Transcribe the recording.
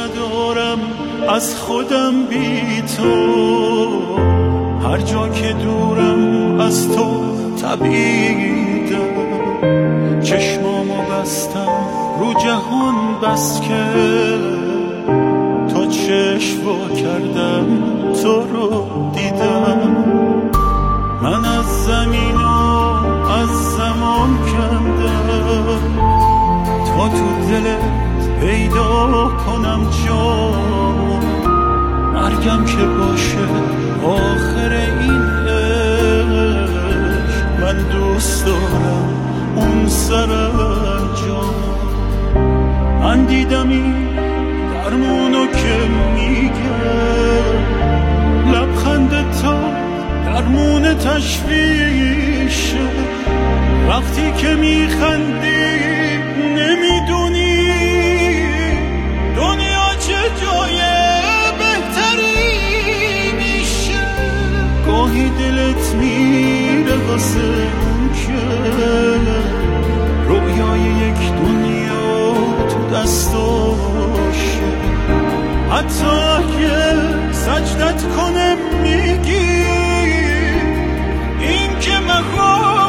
ندارم از خودم بی تو، هر جا که دورم از تو تبیدم، چشمامو بستم رو جهان بس که تا چشم وا کردم تو رو دیدم. من از زمین و از زمان کندم تا تو دلت پیدا کنم جا، مرگم که باشه آخر این عشق، من دوست دارم اون سرانجام. من دیدم این درمونو که میگه، لبخند تو درمون تشویشه، وقتی که میخندی نمیدونی دنیا چه جای بهتری میشه. گاهی دلت میره واسه اون که رویای یک دنیا تو دستاشه، حتی اگه سجدت کنه میگی این که مخواه